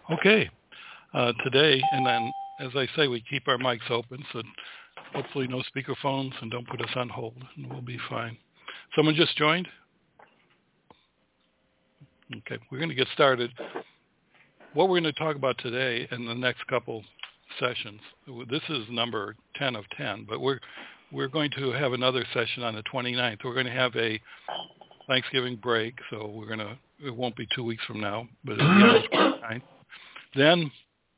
Okay, today, and then as I say, we keep our mics open, so hopefully no speakerphones and don't put us on hold, and we'll be fine. Someone just joined? Okay, we're going to get started. What we're going to talk about today in the next couple sessions, this is number 10 of 10, but we're going to have another session on the 29th. We're going to have a Thanksgiving break, so it won't be 2 weeks from now, but it'll be on the 29th. Then,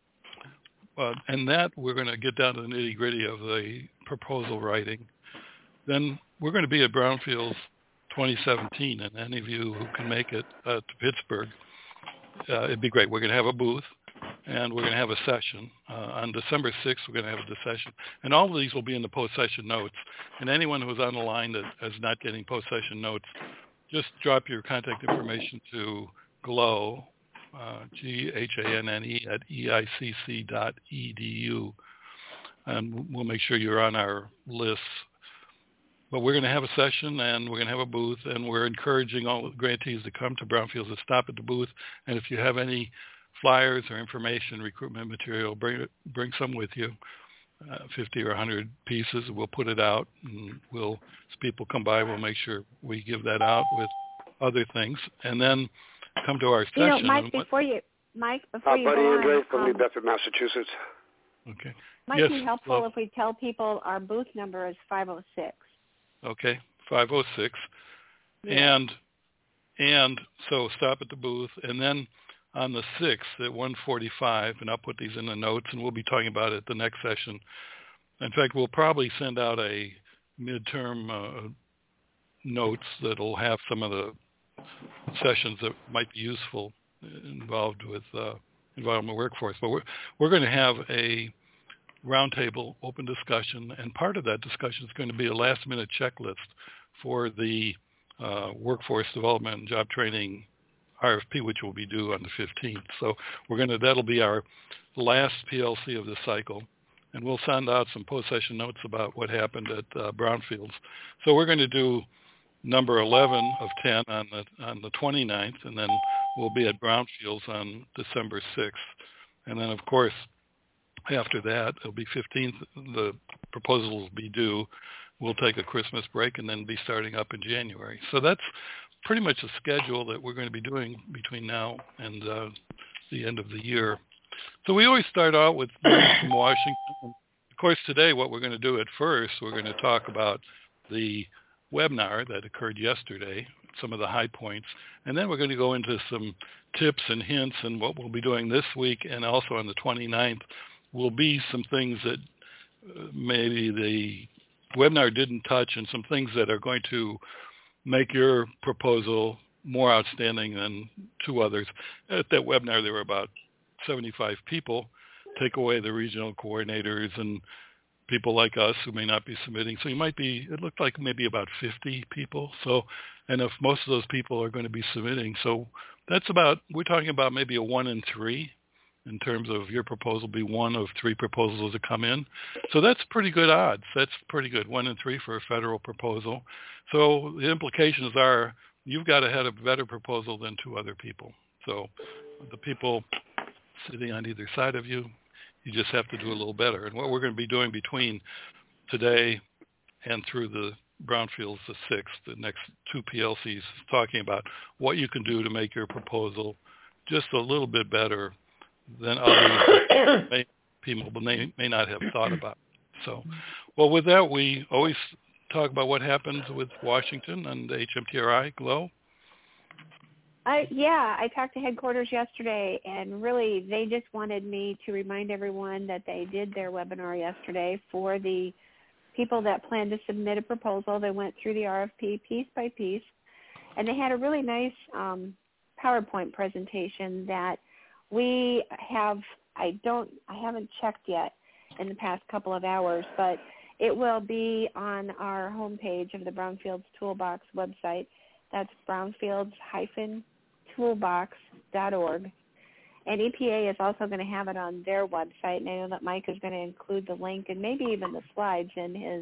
and that we're going to get down to the nitty-gritty of the proposal writing. Then we're going to be at Brownfields 2017, and any of you who can make it to Pittsburgh, it'd be great. We're going to have a booth, and we're going to have a session. On December 6th, we're going to have a session. And all of these will be in the post-session notes. And anyone who's on the line that is not getting post-session notes, just drop your contact information to GLOW, GHANNE at EICC.edu, and we'll make sure you're on our lists. But we're going to have a session, and we're going to have a booth, and we're encouraging all the grantees to come to Brownfields and stop at the booth. And if you have any flyers or information, recruitment material, bring some with you, 50 or 100 pieces. We'll put it out, and as people come by, we'll make sure we give that out with other things. And then come to our session. You know, Mike, before you Buddy go Andre on, from New Bedford, Massachusetts. Okay. Might be helpful if we tell people our booth number is 506. Okay, 506. Yeah. And so stop at the booth, and then on the 6th at 1:45, and I'll put these in the notes, and we'll be talking about it the next session. In fact, we'll probably send out a midterm notes that'll have some of the sessions that might be useful involved with environmental workforce. But we're going to have a roundtable open discussion, and part of that discussion is going to be a last-minute checklist for the workforce development and job training RFP, which will be due on the 15th. So that'll be our last PLC of the cycle, and we'll send out some post-session notes about what happened at Brownfields. So we're going to do number 11 of 10 on the 29th, and then we'll be at Brownfields on December 6th. And then, of course, after that, it'll be 15th, the proposal will be due. We'll take a Christmas break and then be starting up in January. So that's pretty much the schedule that we're going to be doing between now and the end of the year. So we always start out with news from Washington. Of course, today what we're going to do at first, we're going to talk about the webinar that occurred yesterday, some of the high points, and then we're going to go into some tips and hints and what we'll be doing this week, and also on the 29th will be some things that maybe the webinar didn't touch, and some things that are going to make your proposal more outstanding than two others. At that webinar, there were about 75 people. Take away the regional coordinators and people like us who may not be submitting. So it looked like maybe about 50 people. So, and if most of those people are going to be submitting, so we're talking about maybe a 1 in 3 in terms of your proposal be one of 3 proposals that come in. So that's pretty good odds. That's pretty good, 1 in 3 for a federal proposal. So the implications are you've got to have a better proposal than 2 other people. So the people sitting on either side of you, you just have to do a little better. And what we're going to be doing between today and through the Brownfields the 6th, the next 2 PLCs, is talking about what you can do to make your proposal just a little bit better than others that people may not have thought about. So, well, with that, we always talk about what happens with Washington and the HMTRI. GLOW? I talked to headquarters yesterday, and really they just wanted me to remind everyone that they did their webinar yesterday for the people that plan to submit a proposal. They went through the RFP piece by piece, and they had a really nice PowerPoint presentation that we have. I haven't checked yet in the past couple of hours, but it will be on our homepage of the Brownfields Toolbox website. That's brownfields-toolbox.org. And EPA is also going to have it on their website, and I know that Mike is going to include the link and maybe even the slides in his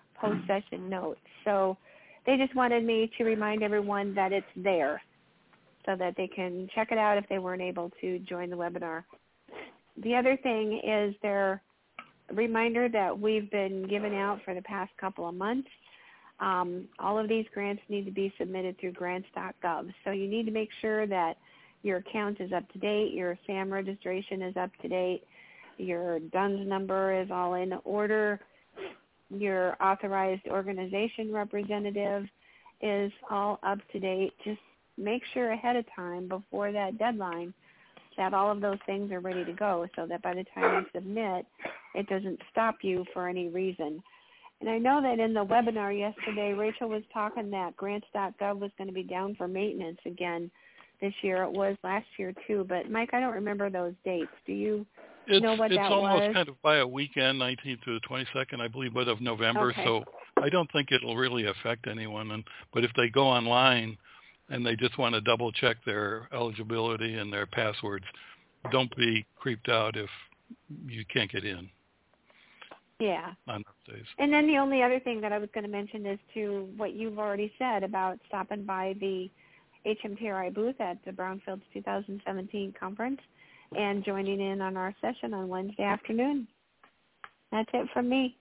post-session notes. So they just wanted me to remind everyone that it's there. so that they can check it out if they weren't able to join the webinar. The other thing is their reminder that we've been giving out for the past couple of months. All of these grants need to be submitted through grants.gov. So you need to make sure that your account is up to date, your SAM registration is up to date, your DUNS number is all in order, your authorized organization representative is all up to date. Just make sure ahead of time before that deadline that all of those things are ready to go so that by the time you submit, it doesn't stop you for any reason. And I know that in the webinar yesterday, Rachel was talking that grants.gov was going to be down for maintenance again this year. It was last year too, but Mike, I don't remember those dates. Do you know what that was? It's almost kind of by a weekend, 19th to the 22nd, I believe, but of November. Okay. So I don't think it'll really affect anyone. But if they go online and they just want to double check their eligibility and their passwords, don't be creeped out if you can't get in. Yeah. On those days. And then the only other thing that I was going to mention is to what you've already said about stopping by the HMTRI booth at the Brownfields 2017 conference and joining in on our session on Wednesday afternoon. That's it from me.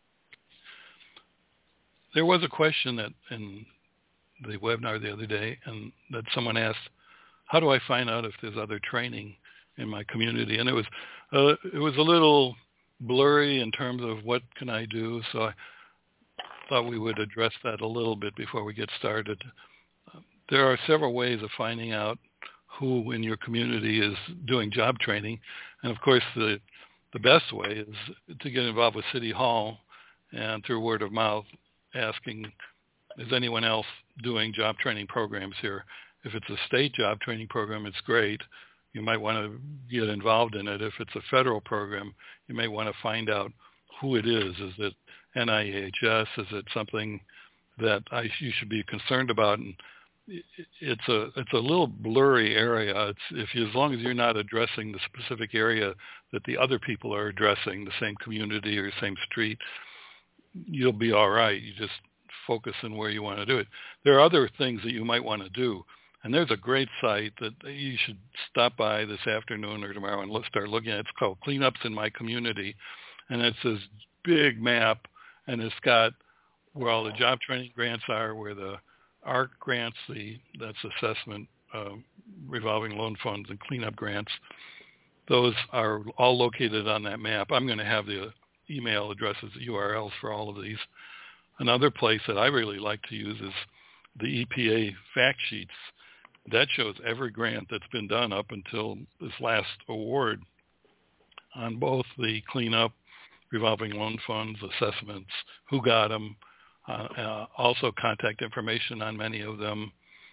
There was a question that in the webinar the other day, and that someone asked, how do I find out if there's other training in my community? And it was a little blurry in terms of what can I do, so I thought we would address that a little bit before we get started. There are several ways of finding out who in your community is doing job training, and of course the best way is to get involved with City Hall and through word of mouth asking, is anyone else doing job training programs here? If it's a state job training program, it's great. You might want to get involved in it. If it's a federal program, you may want to find out who it is. Is it NIHS? Is it something that you should be concerned about? And it's a little blurry area. As long as you're not addressing the specific area that the other people are addressing, the same community or same street, you'll be all right. You just focus on where you want to do it. There are other things that you might want to do. And there's a great site that you should stop by this afternoon or tomorrow and start looking at. It's called Cleanups in My Community. And it's this big map, and it's got where all the job training grants are, where the ARC grants, that's assessment, revolving loan funds, and cleanup grants. Those are all located on that map. I'm going to have the email addresses, the URLs for all of these. Another place that I really like to use is the EPA fact sheets. That shows every grant that's been done up until this last award on both the cleanup, revolving loan funds, assessments, who got them, also contact information on many of them.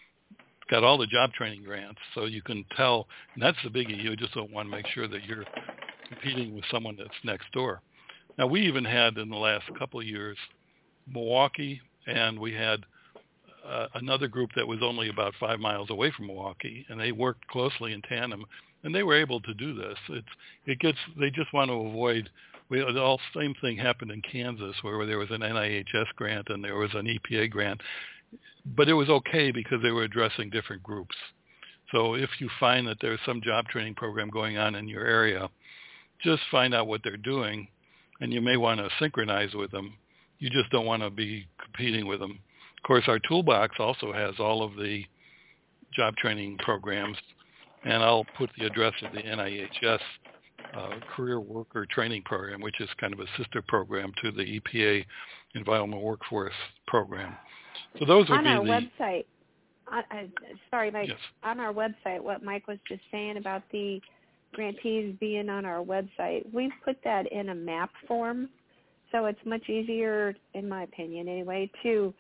Got all the job training grants, so you can tell, and that's the biggie. You just don't want to make sure that you're competing with someone that's next door. Now, we even had in the last couple of years Milwaukee, and we had another group that was only about 5 miles away from Milwaukee, and they worked closely in tandem, and they were able to do this. They just want to avoid. The same thing happened in Kansas, where there was an NIHS grant and there was an EPA grant, but it was okay because they were addressing different groups. So if you find that there's some job training program going on in your area, just find out what they're doing, and you may want to synchronize with them. You just don't want to be competing with them. Of course, our toolbox also has all of the job training programs, and I'll put the address of the NIHS Career Worker Training Program, which is kind of a sister program to the EPA Environmental Workforce Program. So those would be on our website. Sorry, Mike. Yes. On our website, what Mike was just saying about the grantees being on our website, we've put that in a map form, so it's much easier, in my opinion anyway, to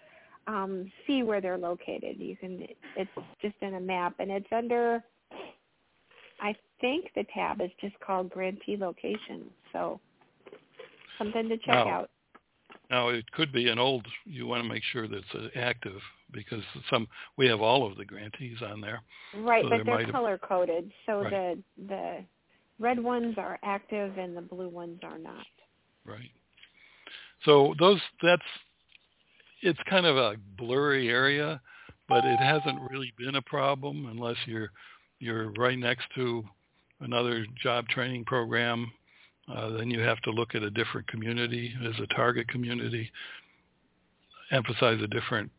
see where they're located. It's just in a map, and it's under, I think the tab is just called Grantee Location, so something to check out. Now, it could be you want to make sure that it's active, because we have all of the grantees on there. Right, so but they're color-coded, so right. the red ones are active and the blue ones are not. Right. So it's kind of a blurry area, but it hasn't really been a problem unless you're right next to another job training program. Then you have to look at a different community as a target community, emphasize a different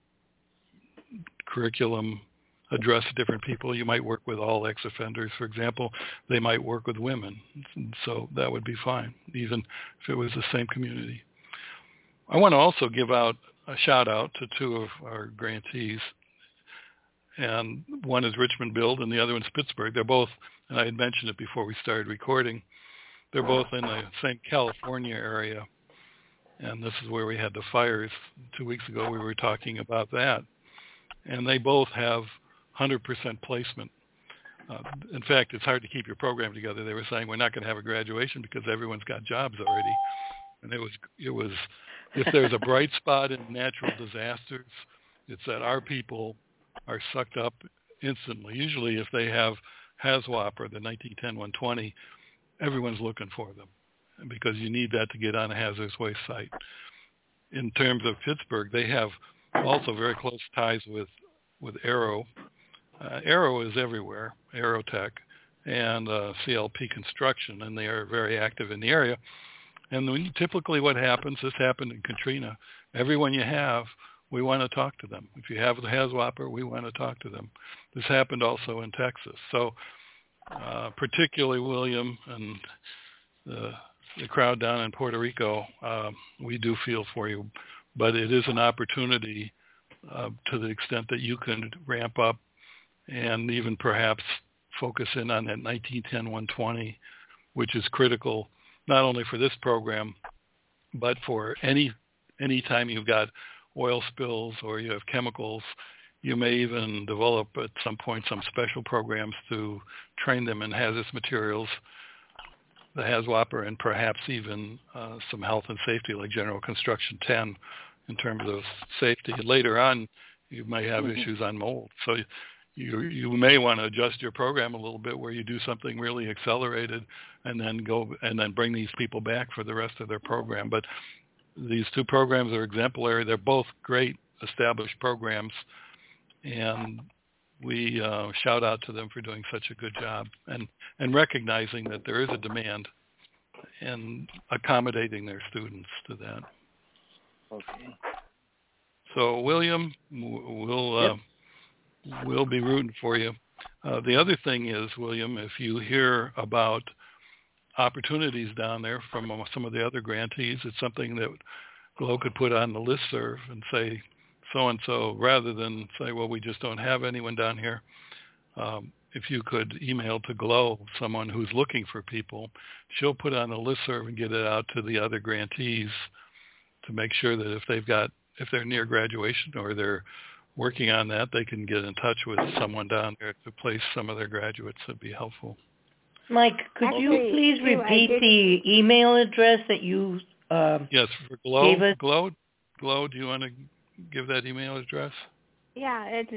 curriculum, address different people. You might work with all ex-offenders, for example. They might work with women, so that would be fine, even if it was the same community. I want to also give out a shout out to two of our grantees, and one is Richmond Build and the other one's Pittsburgh. They're both, and I had mentioned it before we started recording, they're both in the same California area, and this is where we had the fires 2 weeks ago. We were talking about that, and they both have 100% placement. In fact, it's hard to keep your program together. They were saying we're not going to have a graduation because everyone's got jobs already, and it was if there's a bright spot in natural disasters, it's that our people are sucked up instantly. Usually, if they have HAZWOP or the 1910-120, everyone's looking for them because you need that to get on a hazardous waste site. In terms of Pittsburgh, they have also very close ties with Aero. Aero is everywhere, Aerotech, and CLP Construction, and they are very active in the area. And typically what happens, this happened in Katrina, everyone you have, we want to talk to them. If you have the HAZWOPer, we want to talk to them. This happened also in Texas. So particularly William and the crowd down in Puerto Rico, we do feel for you. But it is an opportunity to the extent that you can ramp up and even perhaps focus in on that 1910-120, which is critical not only for this program, but for any time you've got oil spills or you have chemicals. You may even develop at some point some special programs to train them in hazardous materials, the HAZWOPer, and perhaps even some health and safety like General Construction 10 in terms of safety. Later on, you may have issues on mold. So you may want to adjust your program a little bit where you do something really accelerated and then bring these people back for the rest of their program. But these two programs are exemplary. They're both great established programs, and we shout out to them for doing such a good job and recognizing that there is a demand and accommodating their students to that. Okay. So, William, we'll be rooting for you. The other thing is, William, if you hear about opportunities down there from some of the other grantees, it's something that GLOW could put on the listserv and say so-and-so, rather than say, well, we just don't have anyone down here. If you could email to GLOW someone who's looking for people, she'll put on the listserv and get it out to the other grantees to make sure that if they're near graduation or they're working on that, they can get in touch with someone down there to place some of their graduates. That'd be helpful. Mike, could you please repeat the email address that you yes, for GLOW, gave us? GLOW, do you want to give that email address? Yeah, it's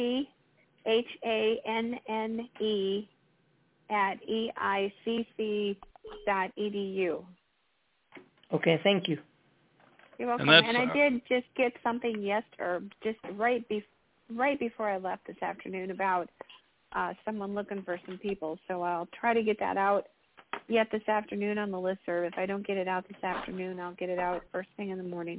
GHANNE@EICC.edu. Okay, thank you. You're welcome. And I did just get something just right before I left this afternoon about someone looking for some people. So I'll try to get that out yet this afternoon on the listserv. If I don't get it out this afternoon, I'll get it out first thing in the morning.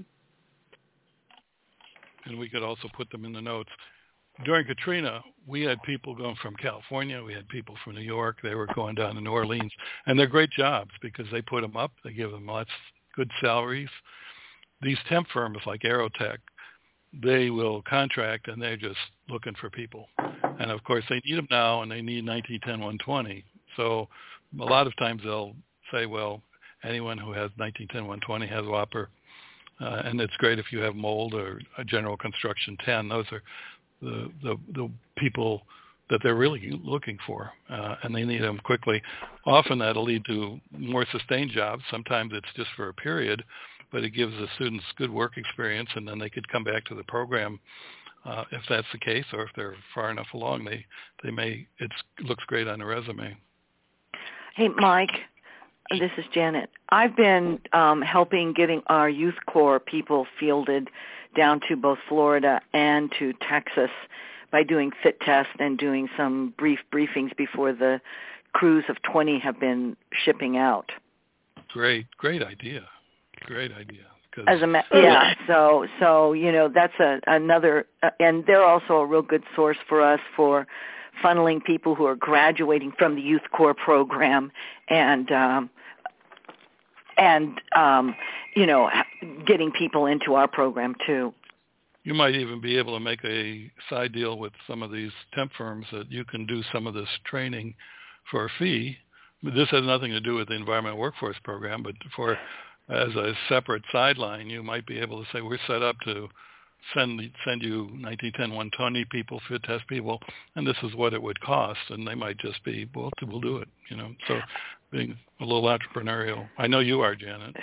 And we could also put them in the notes. During Katrina, we had people going from California. We had people from New York. They were going down to New Orleans. And they're great jobs because they put them up. They give them lots of good salaries. These temp firms like Aerotech, they will contract, and they're just looking for people. And, of course, they need them now, and they need 1910-120. So a lot of times they'll say, well, anyone who has 1910-120 has HAZWOPer, and it's great if you have mold or a General Construction 10. Those are the people that they're really looking for, and they need them quickly. Often that'll lead to more sustained jobs. Sometimes it's just for a period, but it gives the students good work experience, and then they could come back to the program if that's the case, or if they're far enough along, they may. It looks great on the resume. Hey, Mike, This is Janet. I've been helping getting our Youth Corps people fielded down to both Florida and to Texas by doing fit tests and doing some brief briefings before the crews of 20 have been shipping out. Great idea. So that's another, and they're also a real good source for us for funneling people who are graduating from the Youth Corps program and getting people into our program too. You might even be able to make a side deal with some of these temp firms that you can do some of this training for a fee. This has nothing to do with the Environmental Workforce Program, but as a separate sideline, you might be able to say, we're set up to send you 1910-120 people, fit test people, and this is what it would cost. And they might just be, well, we'll do it, So being a little entrepreneurial. I know you are, Janet.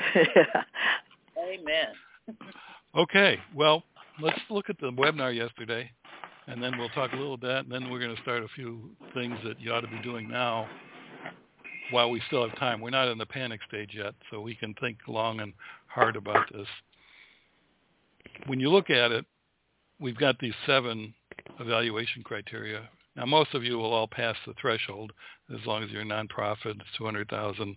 Amen. Okay, well, let's look at the webinar yesterday, and then we'll talk a little bit, and then we're going to start a few things that you ought to be doing now while we still have time. We're not in the panic stage yet, so we can think long and hard about this. When you look at it, we've got these 7 evaluation criteria. Now, most of you will all pass the threshold as long as you're a nonprofit, $200,000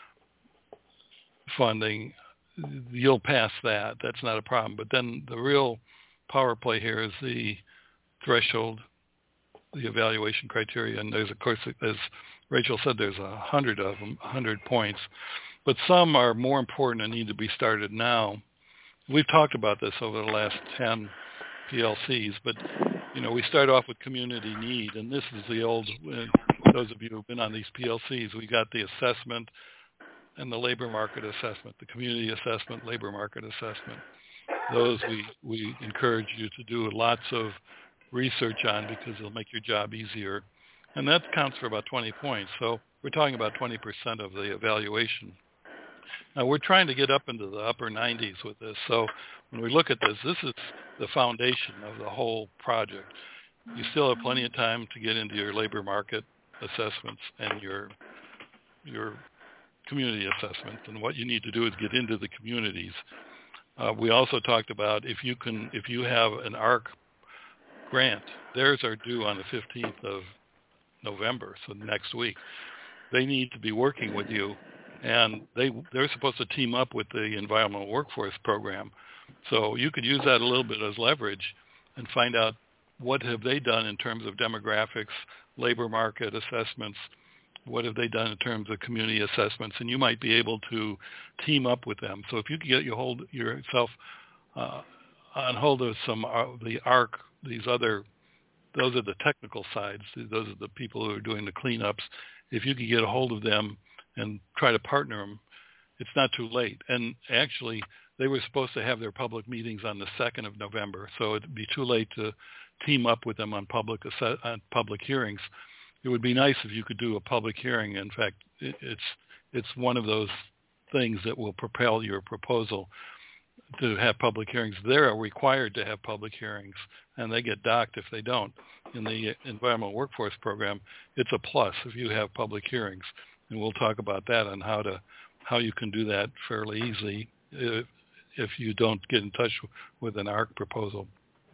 funding. You'll pass that. That's not a problem. But then the real power play here is the threshold, the evaluation criteria. And there's, of course, as Rachel said, there's 100 of them, 100 points. But some are more important and need to be started now. We've talked about this over the last 10 PLCs, but, we start off with community need. And this is the old, those of you who've been on these PLCs, we got the assessment and the labor market assessment, the community assessment, labor market assessment. Those we encourage you to do lots of research on because it'll make your job easier. And that counts for about 20 points. So we're talking about 20% of the evaluation. Now, we're trying to get up into the upper 90s with this. So when we look at this is the foundation of the whole project. You still have plenty of time to get into your labor market assessments and your community assessment. And what you need to do is get into the communities. We also talked about if you have an ARC grant, theirs are due on the 15th of November, so next week. They need to be working with you, and they're supposed to team up with the Environmental Workforce Program. So you could use that a little bit as leverage and find out what have they done in terms of demographics, labor market assessments, what have they done in terms of community assessments, and you might be able to team up with them. So if you can get yourself on hold of the ARC, those are the technical sides. Those are the people who are doing the cleanups. If you can get a hold of them and try to partner them, it's not too late. And actually, they were supposed to have their public meetings on the 2nd of November, so it'd be too late to team up with them on public hearings. It would be nice if you could do a public hearing. In fact, it's one of those things that will propel your proposal to have public hearings. They're required to have public hearings, and they get docked if they don't. In the Environmental Workforce Program, it's a plus if you have public hearings, and we'll talk about that on how you can do that fairly easily if you don't get in touch with an ARC proposal.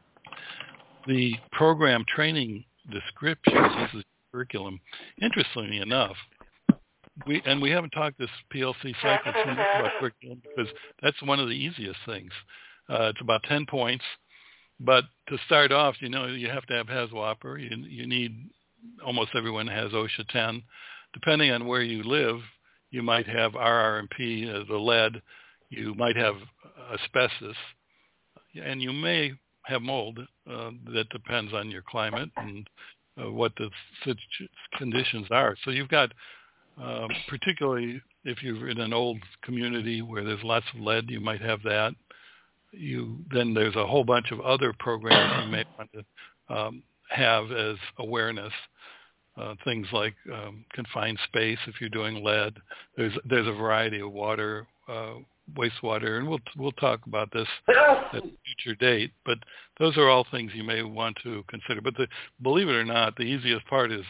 The program training descriptions, this is curriculum. Interestingly enough, we haven't talked this PLC cycle too much about curriculum because that's one of the easiest things. It's about 10 points, but to start off, you have to have HAZWOPER. You need, almost everyone has OSHA 10. Depending on where you live, you might have RRMP, the lead. You might have asbestos, and you may have mold. That depends on your climate and what the conditions are. So you've got, particularly if you're in an old community where there's lots of lead, you might have that. Then there's a whole bunch of other programs you may want to have as awareness. Things like confined space if you're doing lead. There's a variety of water, wastewater, and we'll talk about this at a future date. But those are all things you may want to consider. But believe it or not, the easiest part is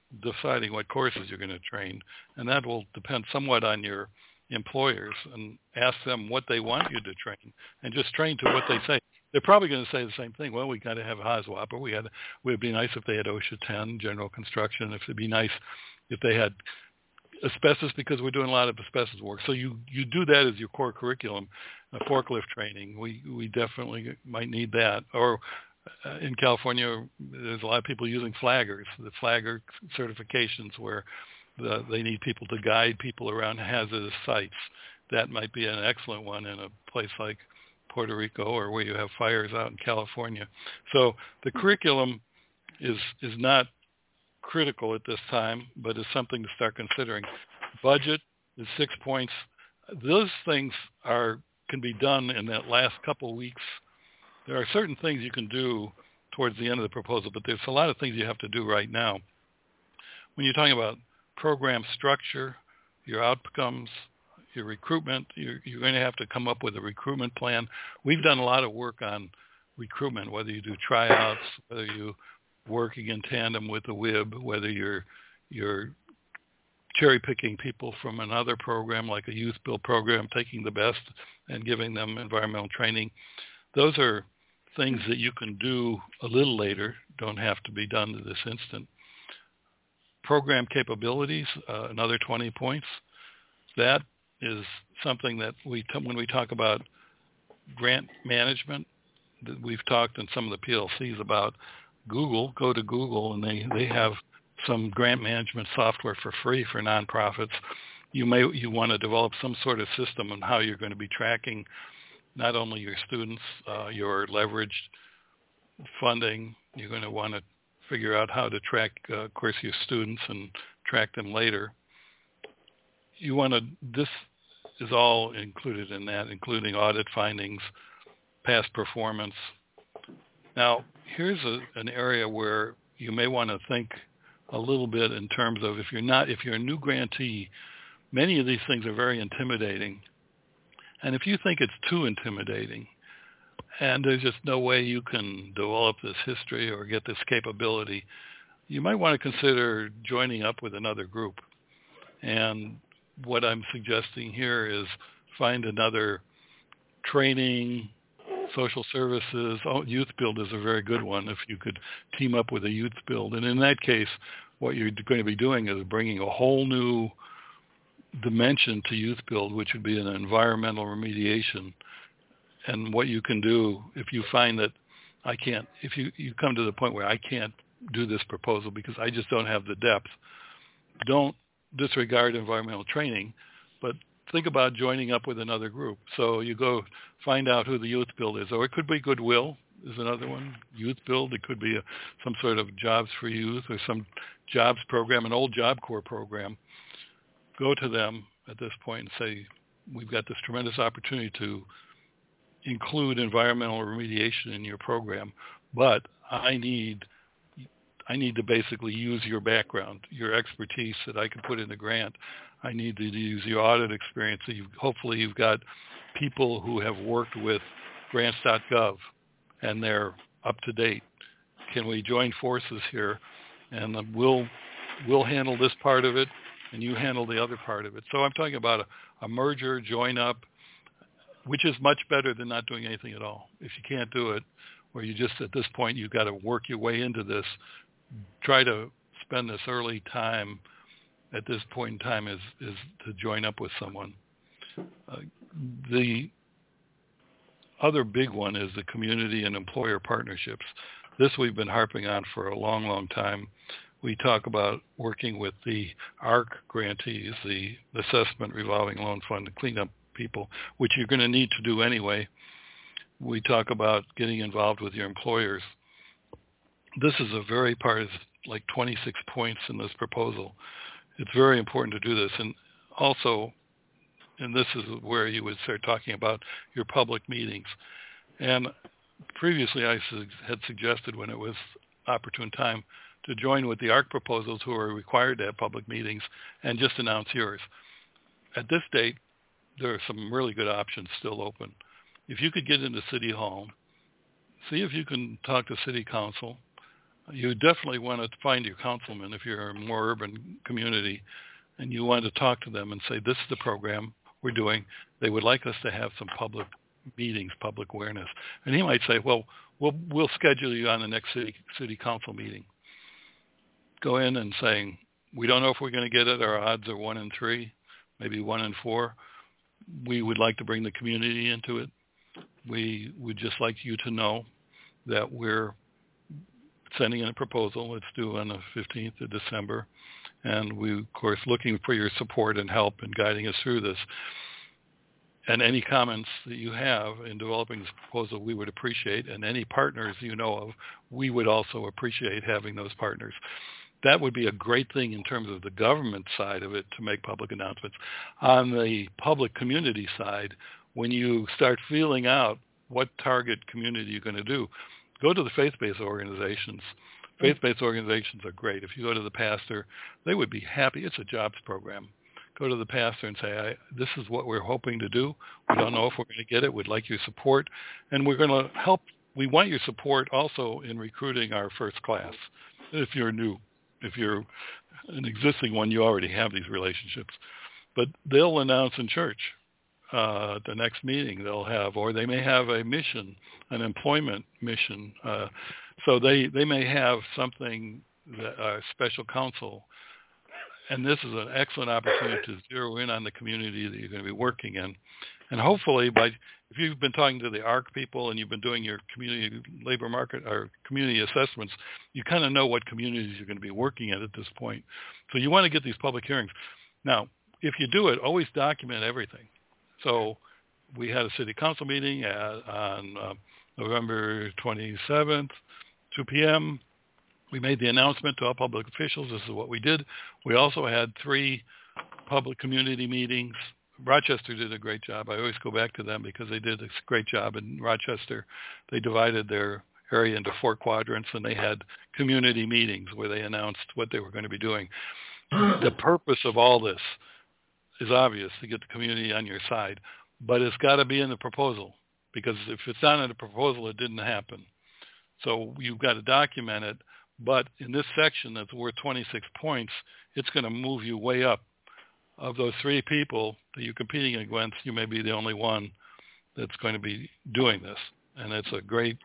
deciding what courses you're going to train, and that will depend somewhat on your employers, and ask them what they want you to train, and just train to what they say. They're probably going to say the same thing. Well, we got to have HOSWAP, or it would be nice if they had OSHA 10, general construction. If it'd be nice if they had asbestos, because we're doing a lot of asbestos work. So you do that as your core curriculum. Forklift training, we definitely might need that. Or in California, there's a lot of people using flaggers, the flagger certifications, where they need people to guide people around hazardous sites. That might be an excellent one in a place like Puerto Rico, or where you have fires out in California. So the curriculum is not critical at this time, but is something to start considering. Budget is 6 points. Those things can be done in that last couple weeks. There are certain things you can do towards the end of the proposal, but there's a lot of things you have to do right now. When you're talking about program structure, your outcomes, your recruitment, you're going to have to come up with a recruitment plan. We've done a lot of work on recruitment, whether you do tryouts, whether you working in tandem with the WIB, whether you're cherry picking people from another program like a youth build program, taking the best and giving them environmental training. Those are things that you can do a little later, don't have to be done to this instant. Program capabilities, another 20 points. That is something that when we talk about grant management, that we've talked in some of the PLCs about Google. Go to Google, and they have some grant management software for free for nonprofits. You want to develop some sort of system on how you're going to be tracking not only your students, your leveraged funding. You're going to want to figure out how to track, of course, your students and track them later. This is all included in that, including audit findings, past performance. Now, here's an area where you may want to think a little bit in terms of if you're a new grantee, many of these things are very intimidating. And if you think it's too intimidating, and there's just no way you can develop this history or get this capability, you might want to consider joining up with another group. And what I'm suggesting here is find another training, social services. Youth Build is a very good one if you could team up with a Youth Build. And in that case, what you're going to be doing is bringing a whole new dimension to Youth Build, which would be an environmental remediation. And what you can do if you find that if you come to the point where I can't do this proposal because I just don't have the depth, don't disregard environmental training, but think about joining up with another group. So you go find out who the Youth Build is, or it could be Goodwill is another one. Youth Build, it could be some sort of jobs for youth or some jobs program, an old Job Corps program. Go to them at this point and say, we've got this tremendous opportunity to include environmental remediation in your program, but I need to basically use your background, your expertise that I can put in the grant. I need to use your audit experience. So hopefully you've got people who have worked with grants.gov and they're up to date. Can we join forces here? And we'll handle this part of it and you handle the other part of it. So I'm talking about a merger, join up, which is much better than not doing anything at all. If you can't do it, or you just at this point you've got to work your way into this, try to spend this early time at this point in time is to join up with someone. The other big one is the community and employer partnerships. This we've been harping on for a long, long time. We talk about working with the ARC grantees, the Assessment Revolving Loan Fund, to clean up people, which you're going to need to do anyway. We talk about getting involved with your employers. This is a very part of like 26 points in this proposal. It's very important to do this. And also, and this is where you would start talking about your public meetings. And previously I had suggested when it was opportune time to join with the ARC proposals who are required to have public meetings and just announce yours. At this date, there are some really good options still open. If you could get into City Hall, see if you can talk to City Council, you definitely want to find your councilman if you're a more urban community, and you want to talk to them and say, this is the program we're doing. They would like us to have some public meetings, public awareness. And he might say, well, we'll schedule you on the next city council meeting. Go in and saying, we don't know if we're going to get it. Our odds are 1 in 3, maybe 1 in 4. We would like to bring the community into it. We would just like you to know that we're sending in a proposal. It's due on the 15th of December. And we, of course, looking for your support and help in guiding us through this. And any comments that you have in developing this proposal, we would appreciate. And any partners you know of, we would also appreciate having those partners. That would be a great thing in terms of the government side of it to make public announcements. On the public community side, when you start feeling out what target community you're going to do, go to the faith-based organizations. Faith-based organizations are great. If you go to the pastor, they would be happy. It's a jobs program. Go to the pastor and say, this is what we're hoping to do. We don't know if we're going to get it. We'd like your support. And we're going to help. We want your support also in recruiting our first class. If you're new, if you're an existing one, you already have these relationships. But they'll announce in church at the next meeting they'll have, or they may have a mission, an employment mission. So they may have something, a special counsel. And this is an excellent opportunity to zero in on the community that you're going to be working in. And hopefully, if you've been talking to the ARC people and you've been doing your community labor market or community assessments, you kind of know what communities you're going to be working at this point. So you want to get these public hearings. Now, if you do it, always document everything. So we had a city council meeting on November 27th, 2 p.m., we made the announcement to all public officials. This is what we did. We also had 3 public community meetings. Rochester did a great job. I always go back to them because they did a great job in Rochester. They divided their area into 4 quadrants, and they had community meetings where they announced what they were going to be doing. The purpose of all this is obvious, to get the community on your side, but it's got to be in the proposal, because if it's not in the proposal, it didn't happen. So you've got to document it. But in this section that's worth 26 points, it's going to move you way up. Of those 3 people that you're competing against, you may be the only one that's going to be doing this. And it's a great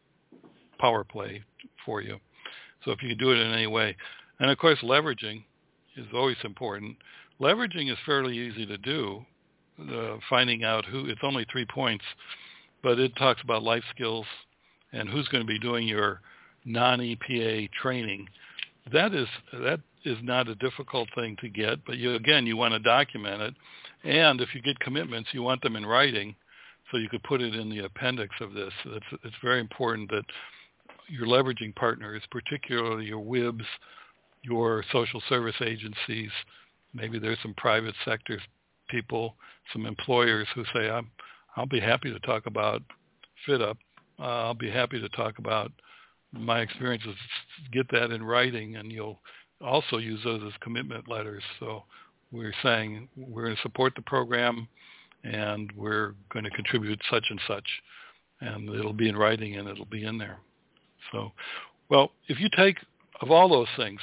power play for you. So if you can do it in any way. And, of course, leveraging is always important. Leveraging is fairly easy to do, finding out it's only 3 points, but it talks about life skills and who's going to be doing your non-EPA training. That is not a difficult thing to get, but you want to document it. And if you get commitments, you want them in writing so you could put it in the appendix of this. It's very important that your leveraging partners, particularly your WIBs, your social service agencies, maybe there's some private sector people, some employers who say, I'll be happy to talk about FitUp. I'll be happy to talk about my experiences. Get that in writing, and you'll also use those as commitment letters. So we're saying we're going to support the program, and we're going to contribute such and such, and it'll be in writing, and it'll be in there. So, well, if you take, of all those things,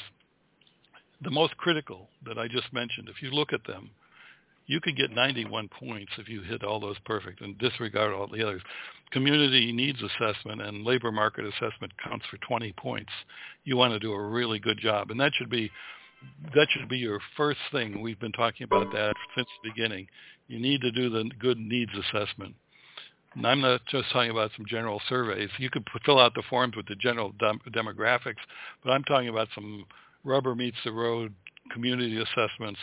the most critical that I just mentioned, if you look at them, you could get 91 points if you hit all those perfect and disregard all the others. Community needs assessment and labor market assessment counts for 20 points. You want to do a really good job, and that should be your first thing. We've been talking about that since the beginning. You need to do the good needs assessment. And I'm not just talking about some general surveys. You could fill out the forms with the general demographics, but I'm talking about some rubber meets the road community assessments,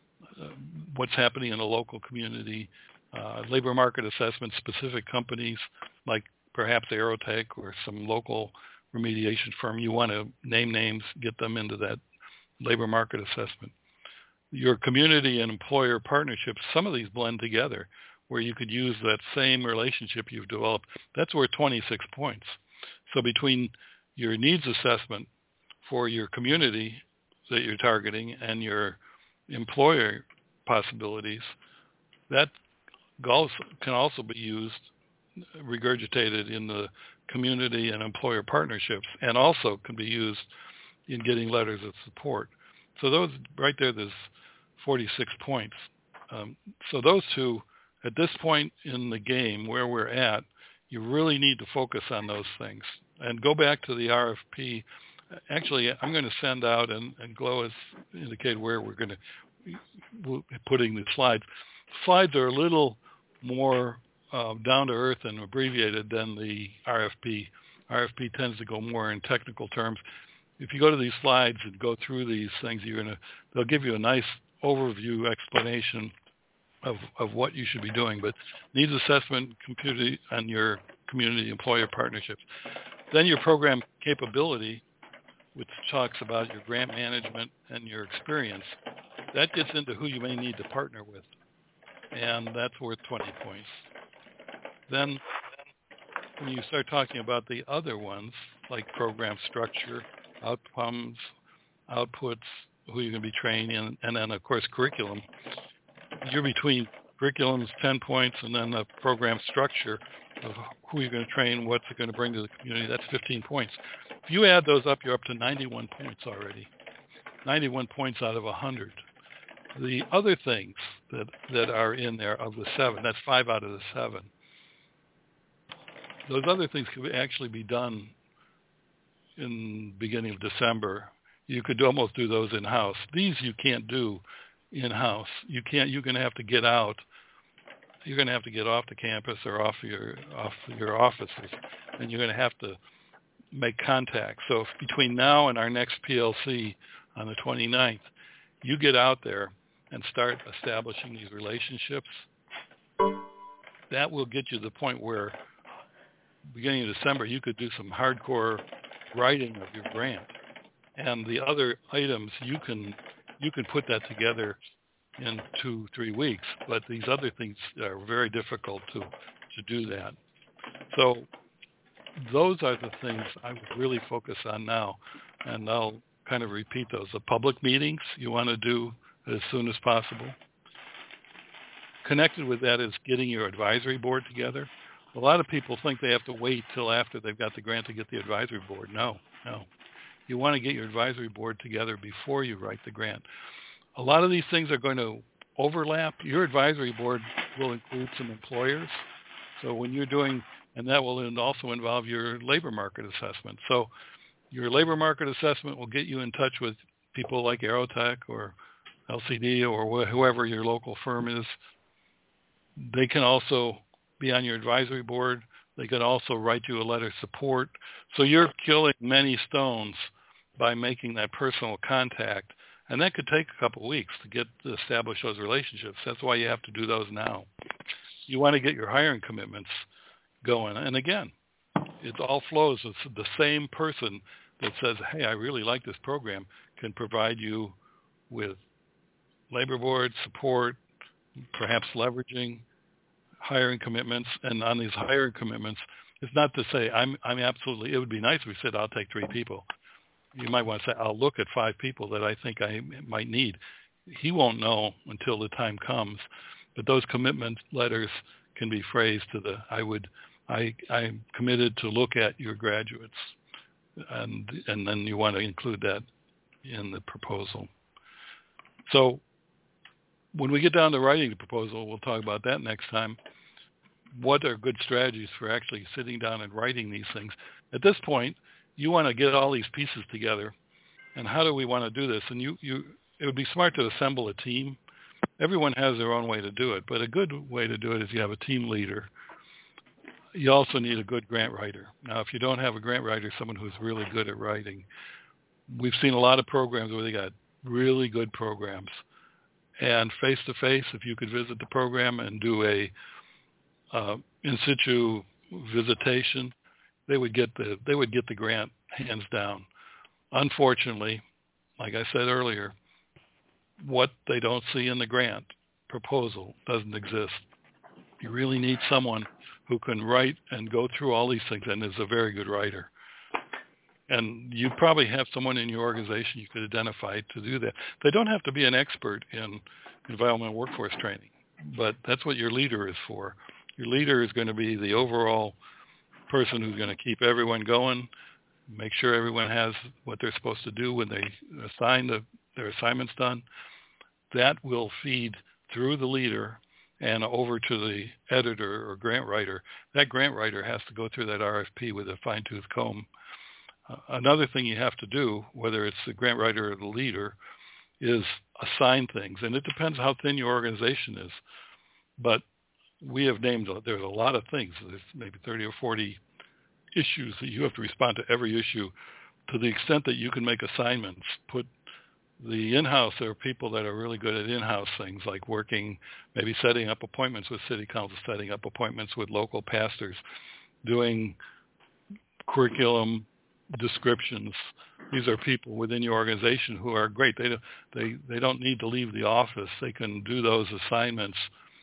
what's happening in the local community, labor market assessment, specific companies like perhaps Aerotech or some local remediation firm. You want to name names, get them into that labor market assessment. Your community and employer partnerships, some of these blend together where you could use that same relationship you've developed. That's worth 26 points. So between your needs assessment for your community that you're targeting and your employer possibilities, that can also be used, regurgitated in the community and employer partnerships, and also can be used in getting letters of support. So those right there's 46 points. So those two, at this point in the game where we're at, you really need to focus on those things. And go back to the RFP. Actually, I'm going to send out, and Glo has indicated where we're going to putting the slides. Slides are a little more down to earth and abbreviated than the RFP. RFP tends to go more in technical terms. If you go to these slides and go through these things, they'll give you a nice overview explanation of what you should be doing. But needs assessment, computer, and your community employer partnerships. Then your program capability, which talks about your grant management and your experience. That gets into who you may need to partner with, and that's worth 20 points. Then when you start talking about the other ones, like program structure, outcomes, outputs, who you're going to be training, and then, of course, curriculum, you're between curriculum's 10 points and then the program structure of who you're going to train, what's it going to bring to the community. That's 15 points. If you add those up, you're up to 91 points already. 91 points out of 100. The other things that are in there of the 7, that's 5 out of the 7. Those other things could actually be done in the beginning of December. You could almost do those in-house. These you can't do in-house. You're going to have to get out. You're going to have to get off the campus or off your offices, and you're going to have to make contact. So if between now and our next PLC on the 29th, you get out there and start establishing these relationships, that will get you to the point where beginning of December you could do some hardcore writing of your grant. And the other items, you can put that together in 2-3 weeks, but these other things are very difficult to do that. So those are the things I would really focus on now, and I'll kind of repeat those. The public meetings you want to do as soon as possible. Connected with that is getting your advisory board together. A lot of people think they have to wait till after they've got the grant to get the advisory board. No. You want to get your advisory board together before you write the grant. A lot of these things are going to overlap. Your advisory board will include some employers. So when you're doing, and that will also involve your labor market assessment. So your labor market assessment will get you in touch with people like Aerotech or LCD or whoever your local firm is. They can also be on your advisory board. They can also write you a letter of support. So you're killing many stones by making that personal contact. And that could take a couple of weeks to establish those relationships. That's why you have to do those now. You want to get your hiring commitments going. And again, it all flows. It's the same person that says, hey, I really like this program, can provide you with labor board support, perhaps leveraging hiring commitments. And on these hiring commitments, it's not to say I'm absolutely, it would be nice if we said I'll take 3 people. You might want to say, I'll look at 5 people that I think I might need. He won't know until the time comes. But those commitment letters can be phrased to I'm committed to look at your graduates. And then you want to include that in the proposal. So when we get down to writing the proposal, we'll talk about that next time. What are good strategies for actually sitting down and writing these things? At this point, you want to get all these pieces together, and how do we want to do this? And it would be smart to assemble a team. Everyone has their own way to do it, but a good way to do it is you have a team leader. You also need a good grant writer. Now, if you don't have a grant writer, someone who's really good at writing, we've seen a lot of programs where they got really good programs. And face-to-face, if you could visit the program and do a in situ visitation, they would get the grant hands down. Unfortunately, like I said earlier, what they don't see in the grant proposal doesn't exist. You really need someone who can write and go through all these things and is a very good writer. And you probably have someone in your organization you could identify to do that. They don't have to be an expert in environmental workforce training, but that's what your leader is for. Your leader is going to be the overall person who's going to keep everyone going, make sure everyone has what they're supposed to do when they assign their assignments done. That will feed through the leader and over to the editor or grant writer. That grant writer has to go through that RFP with a fine-tooth comb. Another thing you have to do, whether it's the grant writer or the leader, is assign things. And it depends how thin your organization is. But we have named, there's a lot of things. There's maybe 30 or 40 issues that you have to respond to every issue. To the extent that you can make assignments, put the in-house, there are people that are really good at in-house things, like working, maybe setting up appointments with city council, setting up appointments with local pastors, doing curriculum descriptions. These are people within your organization who are great. They don't need to leave the office. They can do those assignments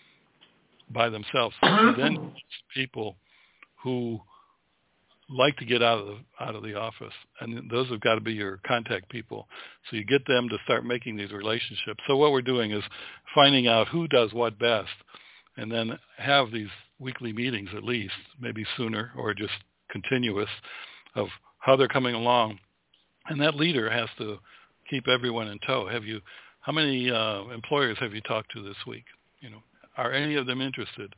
by themselves. Then people who like to get out of the office, and those have got to be your contact people. So you get them to start making these relationships. So what we're doing is finding out who does what best, and then have these weekly meetings at least, maybe sooner or just continuous, of how they're coming along. And that leader has to keep everyone in tow. How many employers have you talked to this week? Are any of them interested?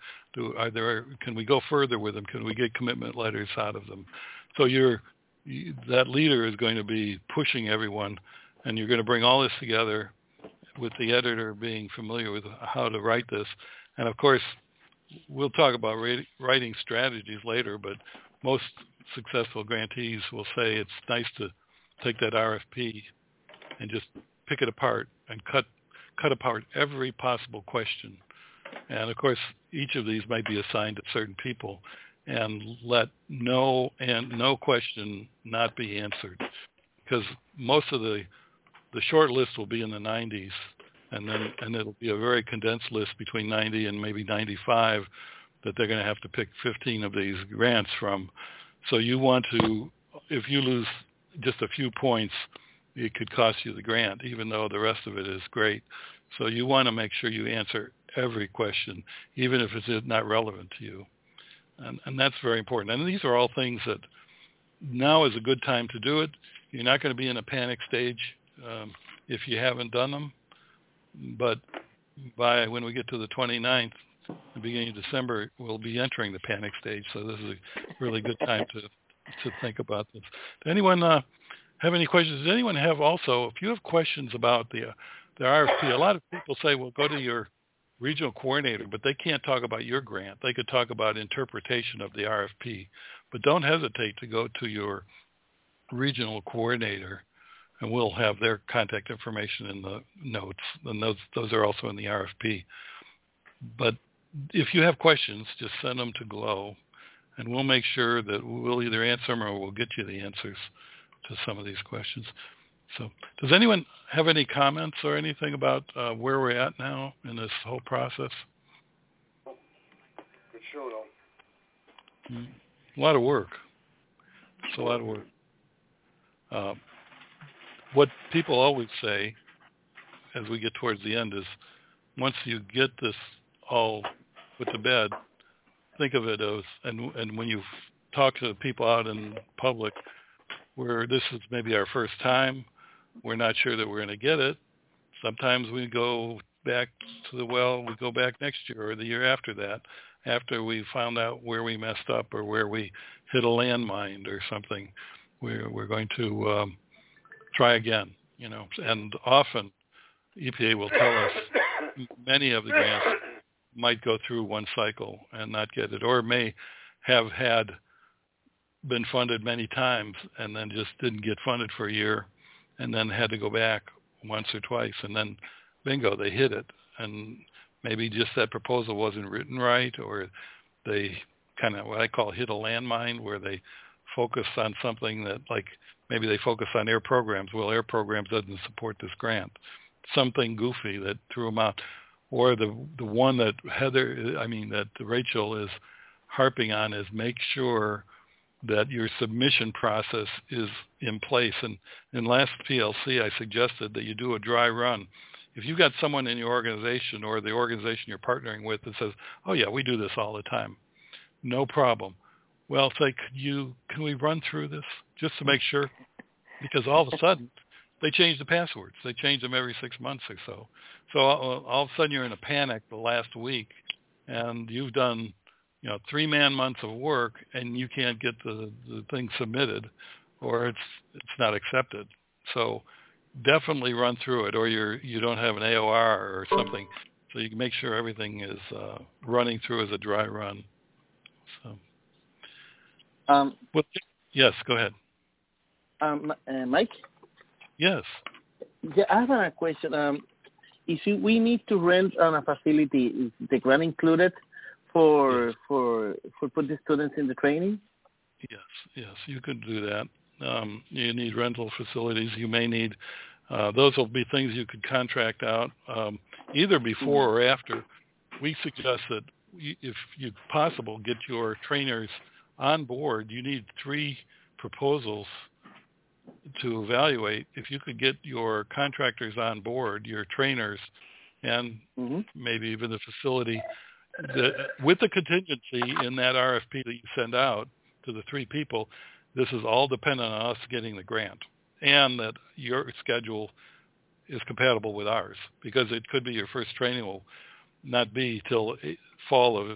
Can we go further with them? Can we get commitment letters out of them? So that leader is going to be pushing everyone, and you're going to bring all this together with the editor being familiar with how to write this. And of course, we'll talk about writing strategies later, but most successful grantees will say it's nice to take that RFP and just pick it apart and cut apart every possible question. And of course, each of these might be assigned to certain people, and let no question not be answered, because most of the short list will be in the 90s, and it'll be a very condensed list between 90 and maybe 95 that they're going to have to pick 15 of these grants from. So you want to, if you lose just a few points, it could cost you the grant, even though the rest of it is great. So you want to make sure you answer every question, even if it's not relevant to you. And that's very important. And these are all things that now is a good time to do it. You're not going to be in a panic stage if you haven't done them. But by when we get to the 29th, the beginning of December, we'll be entering the panic stage. So this is a really good time to think about this. Does anyone have any questions? Does anyone have also, if you have questions about the RFP, a lot of people say, well, go to your regional coordinator, but they can't talk about your grant. They could talk about interpretation of the RFP, but don't hesitate to go to your regional coordinator, and we'll have their contact information in the notes, and those are also in the RFP. But if you have questions, just send them to GLOW, and we'll make sure that we'll either answer them or we'll get you the answers to some of these questions. So does anyone have any comments or anything about where we're at now in this whole process? Good show, though. A lot of work. It's a lot of work. What people always say as we get towards the end is, once you get this all put to bed, think of it as, and when you talk to people out in public, where this is maybe our first time, we're not sure that we're going to get it. Sometimes we go back to the well, we go back next year or the year after that, after we found out where we messed up or where we hit a landmine or something. We're going to try again, and often EPA will tell us many of the grants might go through one cycle and not get it, or may have been funded many times and then just didn't get funded for a year and then had to go back once or twice, and then bingo, they hit it. And maybe just that proposal wasn't written right, or they kind of what I call hit a landmine, where they focused on something that, like, maybe they focused on air programs. Well, air programs doesn't support this grant. Something goofy that threw them out. Or the one that Rachel is harping on is make sure that your submission process is in place. And in last PLC, I suggested that you do a dry run. If you've got someone in your organization or the organization you're partnering with that says, oh yeah, we do this all the time, no problem. well, say, can we run through this just to make sure? Because all of a sudden, they change the passwords. They change them every 6 months or so. So all of a sudden, you're in a panic the last week, and you've done, 3 man-months of work, and you can't get the thing submitted, or it's not accepted. So definitely run through it, or you don't have an AOR or something, so you can make sure everything is running through as a dry run. So, yes, go ahead. Mike? Yes. Yeah, I have a question. If we need to rent on a facility, is the grant included for put the students in the training? Yes, you could do that. You need rental facilities. You may need, those will be things you could contract out either before or after. We suggest that if you possible, get your trainers on board. You need 3 proposals to evaluate. If you could get your contractors on board, your trainers, and maybe even the facility, with the contingency in that RFP that you send out to the 3 people, this is all dependent on us getting the grant and that your schedule is compatible with ours, because it could be your first training will not be till fall of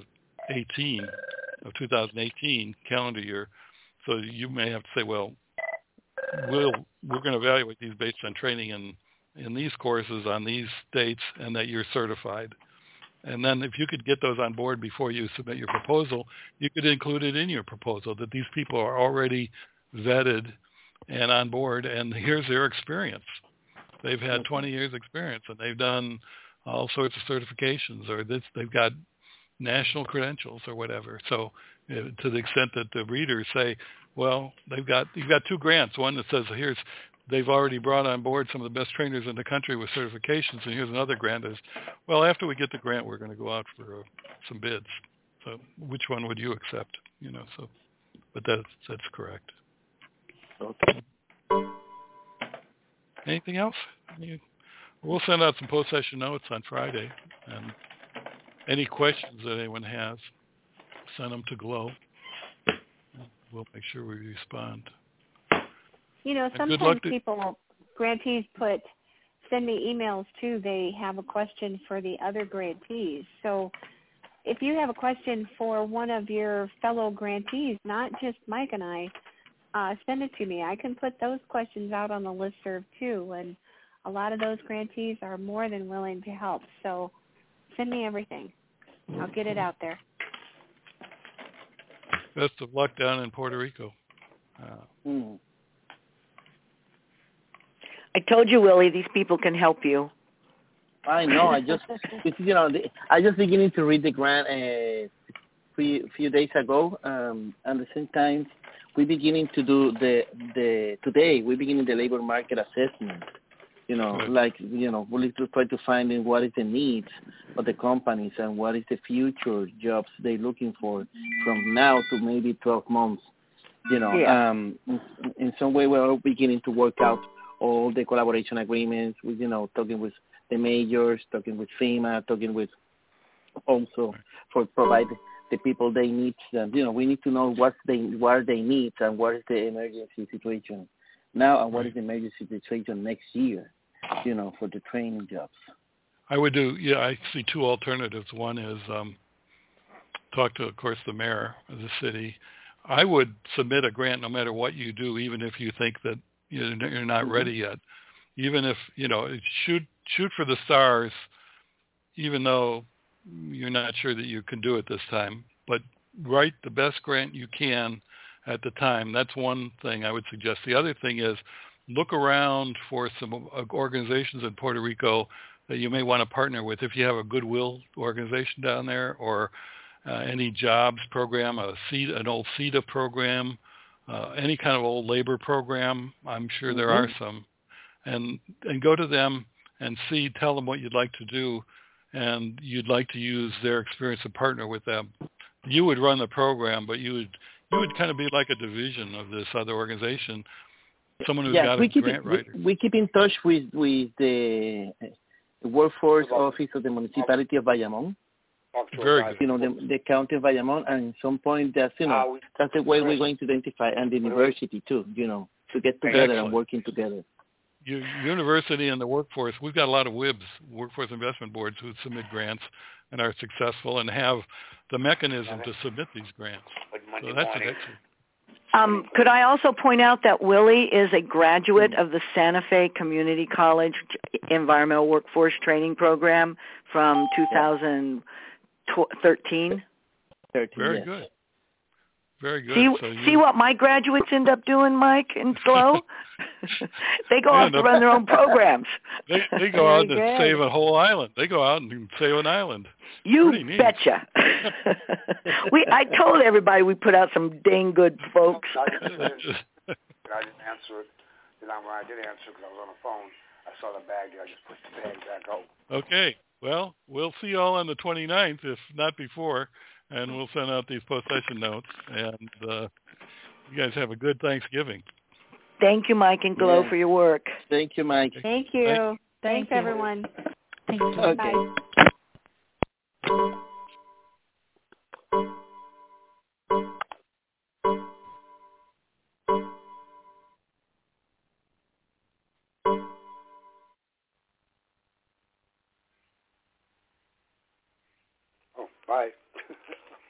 2018 calendar year. So you may have to say, well, we're going to evaluate these based on training in these courses on these dates, and that you're certified. And then if you could get those on board before you submit your proposal, you could include it in your proposal that these people are already vetted and on board, and here's their experience. They've had 20 years experience, and they've done all sorts of certifications, or they've got national credentials or whatever. So to the extent that the readers say, well, you've got 2 grants. One that says they've already brought on board some of the best trainers in the country with certifications, and here's another grant is, well, after we get the grant, we're going to go out for some bids. So which one would you accept? But that's correct. Okay. Anything else? We'll send out some post-session notes on Friday, and any questions that anyone has, send them to GLOW. We'll make sure we respond. Sometimes grantees send me emails too. They have a question for the other grantees. So if you have a question for one of your fellow grantees, not just Mike and I, send it to me. I can put those questions out on the listserv too, and a lot of those grantees are more than willing to help. So send me everything. I'll get it out there. Best of luck down in Puerto Rico. I told you, Willie, these people can help you. I know. I just beginning to read the grant a few days ago. At the same time, we're beginning to do today we're beginning the labor market assessment. We'll try to find in what is the needs of the companies and what is the future jobs they're looking for from now to maybe 12 months. In some way we're beginning to work out all the collaboration agreements with, talking with the majors, talking with FEMA, talking with also for provide the people they need. We need to know what they need and what is the emergency situation now and what is the emergency situation next year, for the training jobs. I would I see 2 alternatives. One is talk to, of course, the mayor of the city. I would submit a grant no matter what you do, even if you think that you're not ready yet. Even if, shoot for the stars, even though you're not sure that you can do it this time. But write the best grant you can at the time. That's one thing I would suggest. The other thing is look around for some organizations in Puerto Rico that you may want to partner with. If you have a Goodwill organization down there, or any jobs program, an old CETA program, any kind of old labor program, I'm sure there are some, and go to them and tell them what you'd like to do, and you'd like to use their experience to partner with them. You would run the program, but you would kind of be like a division of this other organization, someone who's got a grant writer. We keep in touch with the workforce office of the municipality of Bayamón. Very good. The county of Bayamon, and at some point that's that's the way we're going to identify, and the university too, to get together and working together. University and the workforce, we've got a lot of WIBs, workforce investment boards, who submit grants and are successful and have the mechanism to submit these grants. So that's excellent. Could I also point out that Willie is a graduate of the Santa Fe Community College Environmental Workforce Training Program from 2013? Very Yes. good. Very good. See what my graduates end up doing, Mike and Glow? They go off to run their own programs. They go out and save a whole island. They go out and save an island. You betcha. I told everybody we put out some dang good folks. I didn't answer it. Then when I did answer, because I was on the phone, I saw the bag there. I just put the bag back out. Okay. Well, we'll see you all on the 29th, if not before, and we'll send out these post-session notes. And you guys have a good Thanksgiving. Thank you, Mike and Glow, for your work. Thank you, Mike. Thank you. Thanks, everyone. Thank you. Okay. Bye. Oh, bye.